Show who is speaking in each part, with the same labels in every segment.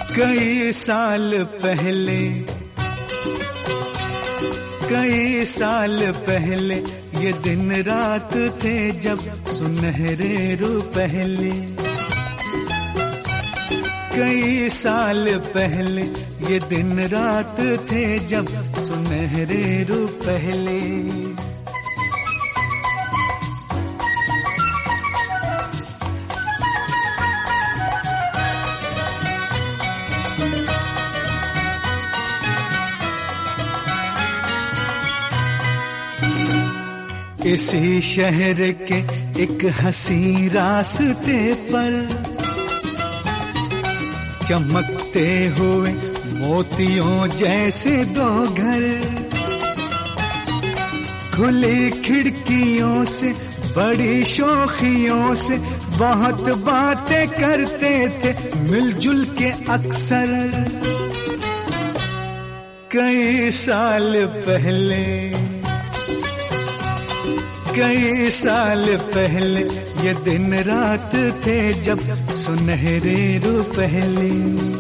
Speaker 1: कई साल पहले ये दिन रात थे जब सुनहरे रुपहले। कई साल पहले ये दिन रात थे जब सुनहरे रुपहले। इसी शहर के एक हसी रास्ते पर चमकते हुए मोतियों जैसे दो घर, खुली खिड़कियों से बड़ी शौखियों से बहुत बातें करते थे मिलजुल के अक्सर। कई साल पहले ये दिन रात थे जब सुनहरे रुपहले।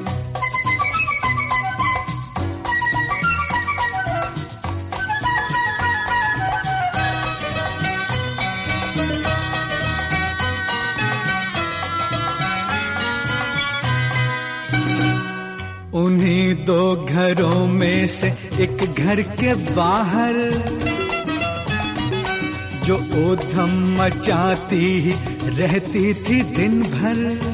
Speaker 1: उन्हीं दो घरों में से एक घर के बाहर जो ऊधम मचाती ही रहती थी दिन भर,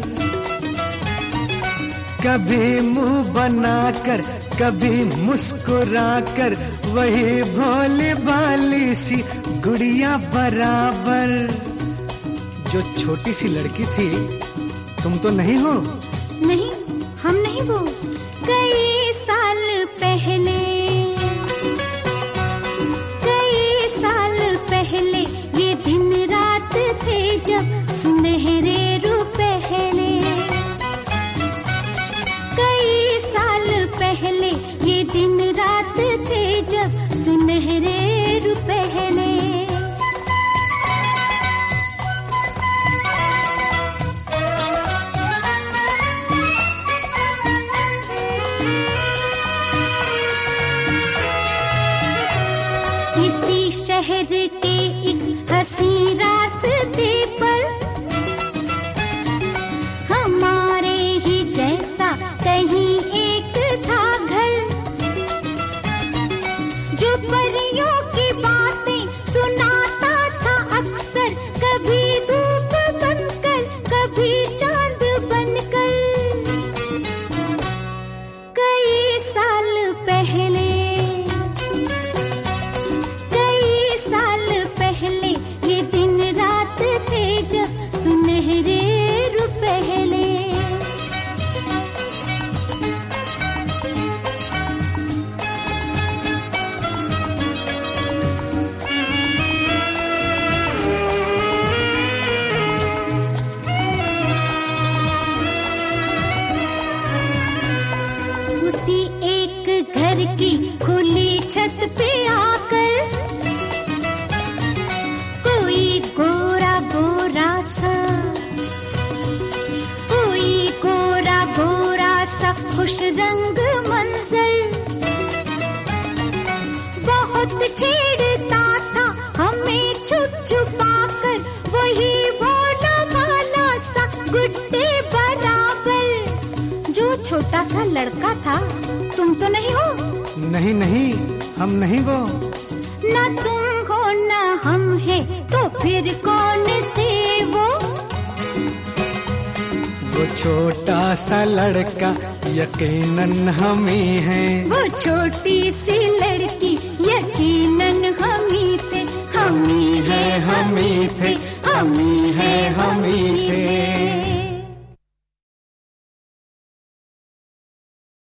Speaker 1: कभी मुंह बनाकर कभी मुस्कुराकर, वही भोली भाली सी गुड़िया बराबर। जो छोटी सी लड़की थी तुम तो नहीं हो?
Speaker 2: नहीं, हम नहीं वो। कई साल पहले ये दिन रात थे जब सुनहरे रुपहले। कई साल पहले ये दिन रात थे जब सुनहरे रुपहले। इसी शहर के एक हसी रास्ते पर हमारे ही जैसा कहीं एक था घर, जो परियों की बातें सुनाता था अक्सर, कभी धूप बनकर कभी चांद बनकर। कई साल पहले ये दिन रात थे जब सुनहरे रुपहले। उसी एक घर की खुली छत पे आकर गोरा गोरा सा खुश रंग मंजर बहुत छेड़ता था हमें छुपा कर, वही भोला भाला सा गुड्डे बराबर। जो छोटा सा लड़का था तुम तो नहीं हो?
Speaker 1: नहीं नहीं, हम नहीं वो।
Speaker 2: ना तुम हो ना हम है तो फिर कौन थे वो?
Speaker 1: वो छोटा सा लड़का यकीनन हम ही हैं।
Speaker 2: वो छोटी सी लड़की यकीनन हम ही थे।
Speaker 1: हम ही हैं, हम ही थे, हम ही हैं, हम ही थे।